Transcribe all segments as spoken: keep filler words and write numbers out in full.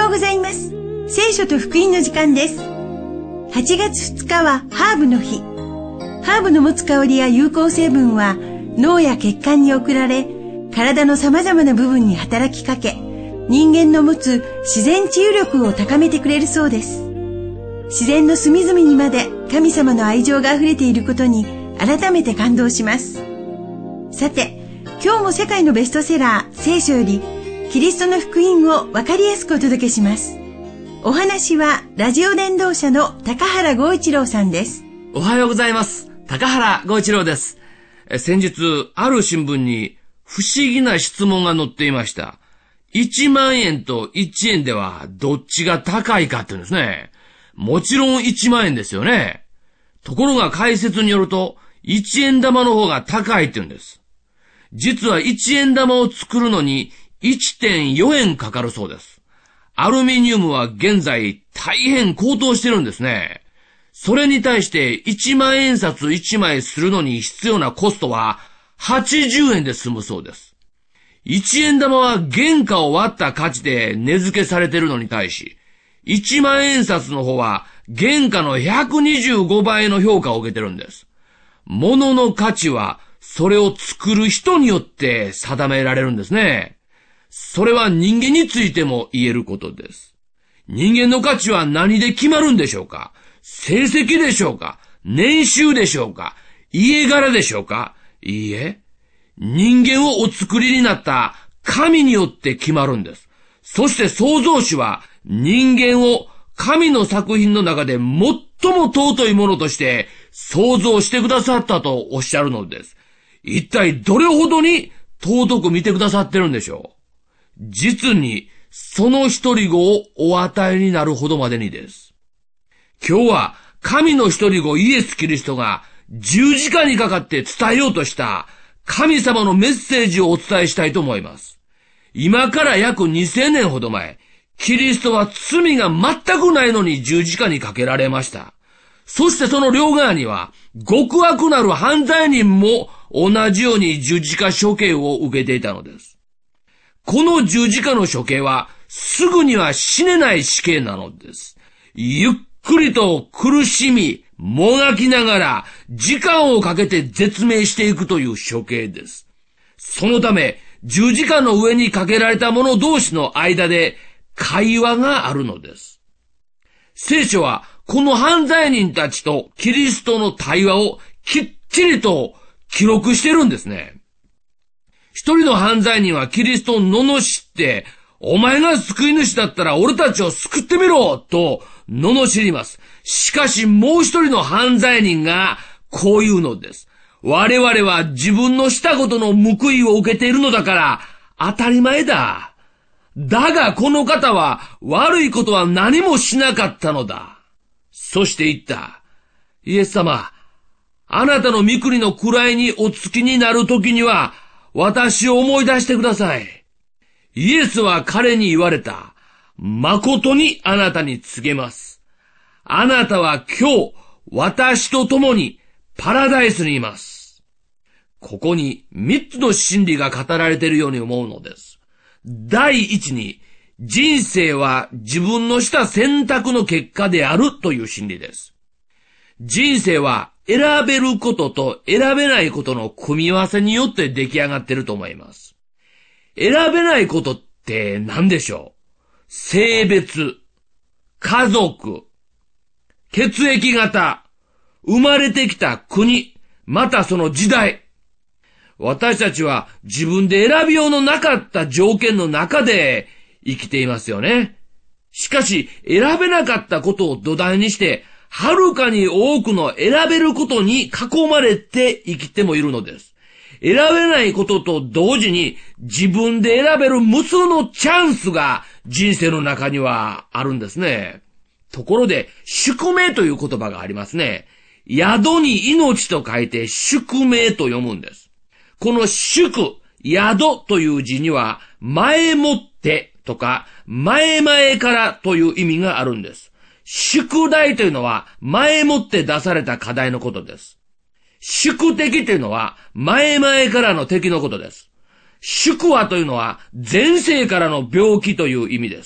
ようございます。聖書と福音の時間です。はちがつふつかはハーブの日。ハーブの持つ香りや有効成分は脳や血管に送られ、体の様々な部分に働きかけ、人間の持つ自然治癒力を高めてくれるそうです。自然の隅々にまで神様の愛情があふれていることに改めて感動します。さて、今日も世界のベストセラー聖書よりキリストの福音をわかりやすくお届けします。お話はラジオ伝道者の高原剛一郎さんです。 おはようございます。高原剛一郎です。先日ある新聞に不思議な質問が載っていました。いちまんえんといちえんではどっちが高いかって言うんですね。もちろんいちまんえんですよね。ところが解説によるといちえん玉の方が高いって言うんです。実はいちえん玉を作るのに いってんよんえんかかるそうです。アルミニウムは現在大変高騰してるんですね。それに対していちまんえんさついちまいするのに必要なコストははちじゅうえんで済むそうです。いちえん玉は原価を割った価値で値付けされているのに対し、いちまんえんさつの方は原価のひゃくにじゅうごばいの評価を受けてるんです。物の価値はそれを作る人によって定められるんですね。それは人間についても言えることです。人間の価値は何で決まるんでしょうか？成績でしょうか？年収でしょうか？家柄でしょうか？いいえ。人間をお作りになった神によって決まるんです。そして創造主は人間を神の作品の中で最も尊いものとして創造してくださったとおっしゃるのです。一体どれほどに尊く見てくださってるんでしょう。実にその一人子をお与えになるほどまでにです。今日は神の一人子イエス・キリストが十字架にかかって伝えようとした神様のメッセージをお伝えしたいと思います。今から約にせんねんほど前、キリストは罪が全くないのに十字架にかけられました。そしてその両側には極悪なる犯罪人も同じように十字架処刑を受けていたのです。この十字架の処刑はすぐには死ねない死刑なのです。ゆっくりと苦しみ、もがきながら時間をかけて絶命していくという処刑です。そのため十字架の上にかけられた者同士の間で会話があるのです。聖書はこの犯罪人たちとキリストの対話をきっちりと記録してるんですね。一人の犯罪人はキリストを罵って、お前が救い主だったら俺たちを救ってみろと罵ります。しかしもう一人の犯罪人がこう言うのです。我々は自分のしたことの報いを受けているのだから当たり前だ。だがこの方は悪いことは何もしなかったのだ。そして言った。イエス様、あなたの御国の位にお付きになるときには私を思い出してください。イエスは彼に言われた。誠にあなたに告げます。あなたは今日私と共にパラダイスにいます。ここに三つの真理が語られているように思うのです。第一に、人生は自分のした選択の結果であるという真理です。人生は選べることと選べないことの組み合わせによって出来上がっていると思います。選べないことって何でしょう？性別、家族、血液型、生まれてきた国、またその時代。私たちは自分で選びようのなかった条件の中で生きていますよね。しかし選べなかったことを土台にして、はるかに多くの選べることに囲まれて生きてもいるのです。選べないことと同時に自分で選べる無数のチャンスが人生の中にはあるんですね。ところで宿命という言葉がありますね。宿に命と書いて宿命と読むんです。この宿、宿という字には前もってとか前々からという意味があるんです。宿題というのは前もって出された課題のことです。宿敵というのは前々からの敵のことです。宿話というのは前世からの病気という意味です。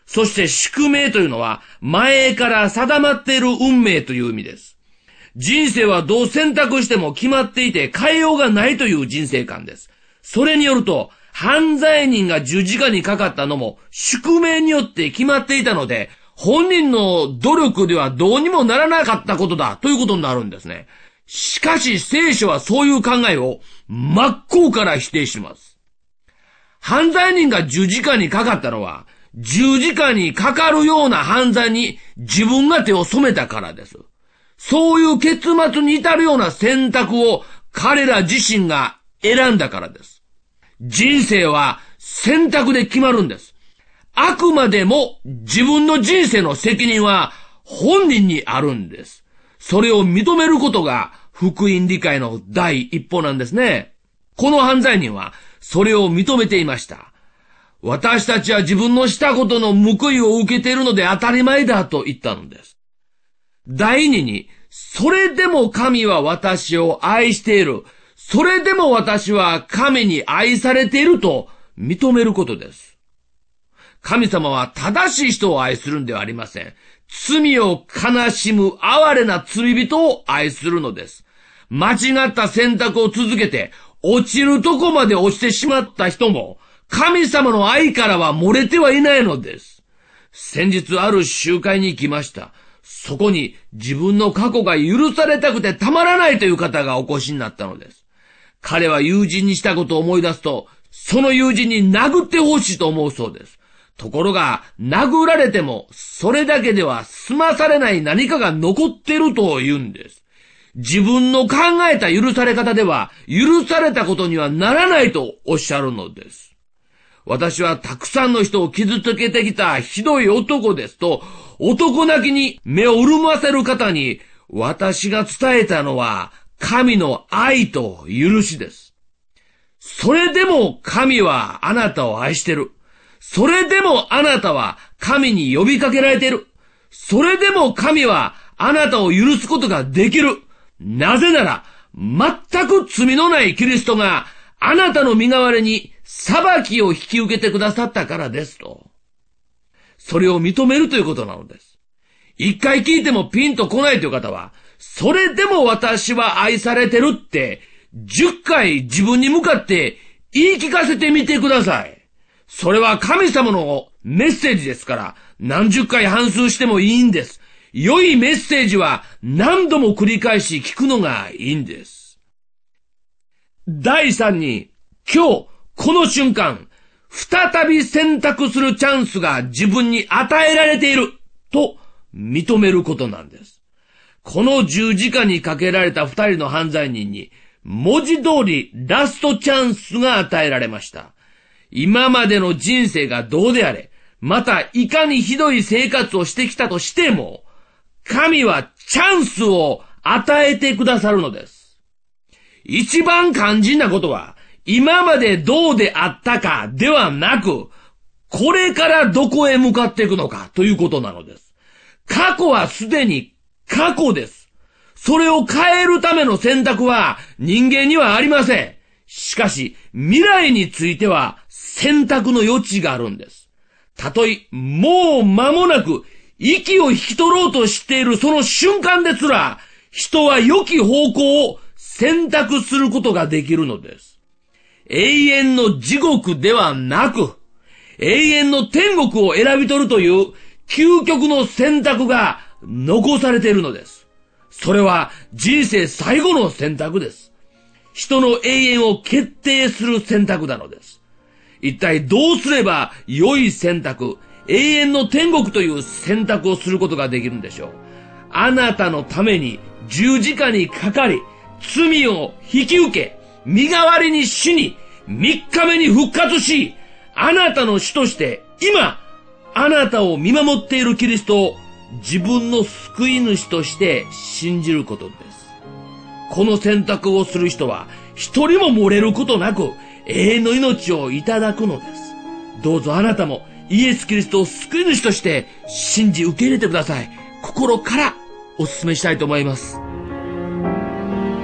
そして宿命というのは前から定まっている運命という意味です。人生はどう選択しても決まっていて変えようがないという人生観です。それによると、犯罪人が十字架にかかったのも宿命によって決まっていたので、本人の努力ではどうにもならなかったことだということになるんですね。しかし聖書はそういう考えを真っ向から否定します。犯罪人が十字架にかかったのは、十字架にかかるような犯罪に自分が手を染めたからです。そういう結末に至るような選択を彼ら自身が選んだからです。人生は選択で決まるんです。あくまでも自分の人生の責任は本人にあるんです。それを認めることが福音理解の第一歩なんですね。この犯罪人はそれを認めていました。私たちは自分のしたことの報いを受けているので当たり前だと言ったのです。第二に、それでも神は私を愛している。それでも私は神に愛されていると認めることです。神様は正しい人を愛するんではありません。罪を悲しむ哀れな罪人を愛するのです。間違った選択を続けて落ちるとこまで落ちてしまった人も神様の愛からは漏れてはいないのです。先日ある集会に行きました。そこに自分の過去が許されたくてたまらないという方がお越しになったのです。彼は友人にしたことを思い出すと、その友人に殴ってほしいと思うそうです。ところが、殴られても、それだけでは済まされない何かが残っていると言うんです。自分の考えた許され方では、許されたことにはならないとおっしゃるのです。私はたくさんの人を傷つけてきたひどい男ですと、男泣きに目を潤ませる方に、私が伝えたのは、神の愛と許しです。それでも神はあなたを愛してる。それでもあなたは神に呼びかけられている。それでも神はあなたを許すことができる。なぜなら、全く罪のないキリストがあなたの身代わりに裁きを引き受けてくださったからですと。それを認めるということなのです。一回聞いてもピンとこないという方は、それでも私は愛されてるって、十回自分に向かって言い聞かせてみてください。それは神様のメッセージですから、何十回反芻してもいいんです。良いメッセージは何度も繰り返し聞くのがいいんです。第三に、今日、この瞬間、再び選択するチャンスが自分に与えられていると認めることなんです。この十字架にかけられた二人の犯罪人に、文字通りラストチャンスが与えられました。今までの人生がどうであれ、またいかにひどい生活をしてきたとしても、神はチャンスを与えてくださるのです。一番肝心なことは、今までどうであったかではなく、これからどこへ向かっていくのかということなのです。過去はすでに過去です。それを変えるための選択は人間にはありません。しかし、未来については選択の余地があるんです。たとえ、もう間もなく息を引き取ろうとしているその瞬間ですら、人は良き方向を選択することができるのです。永遠の地獄ではなく、永遠の天国を選び取るという究極の選択が残されているのです。それは人生最後の選択です。人の永遠を決定する選択なのです。一体どうすれば良い選択、永遠の天国という選択をすることができるんでしょう。あなたのために十字架にかかり、罪を引き受け、身代わりに死に、三日目に復活し、あなたの主として今、あなたを見守っているキリストを自分の救い主として信じることです。この選択をする人は一人も漏れることなく永遠の命をいただくのです。どうぞあなたもイエス・キリストを救い主として信じ受け入れてください。心からお勧めしたいと思います。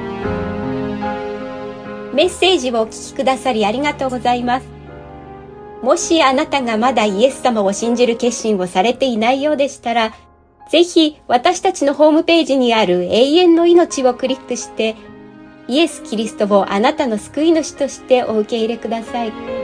メッセージをお聞きくださりありがとうございます。 もしあなたがまだイエス様を信じる決心をされていないようでしたら、ぜひ私たちのホームページにある永遠の命をクリックして、イエス・キリストをあなたの救い主としてお受け入れください。